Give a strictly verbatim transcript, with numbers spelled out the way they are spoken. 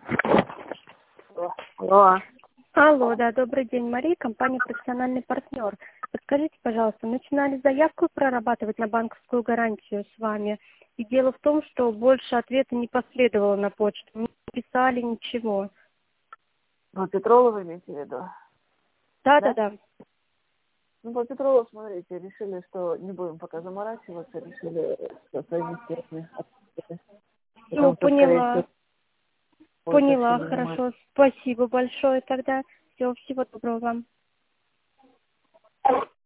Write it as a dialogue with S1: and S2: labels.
S1: Алло.
S2: Алло, да, добрый день, Мария, компания «Профессиональный партнер». Подскажите, пожалуйста, начинали заявку прорабатывать на банковскую гарантию с вами, и дело в том, что больше ответа не последовало на почту, не писали ничего.
S1: Ну, Петрова вы имеете в виду?
S2: Да, да,
S1: Да?
S2: да.
S1: Ну, по Петрову, смотрите, решили, что не будем пока заморачиваться, решили со своими силами ответить.
S2: Ну,
S1: Потому что, скорее всего,
S2: поняла,
S1: будет это все
S2: поняла,
S1: занимать.
S2: хорошо, спасибо большое тогда. Всего, всего доброго вам.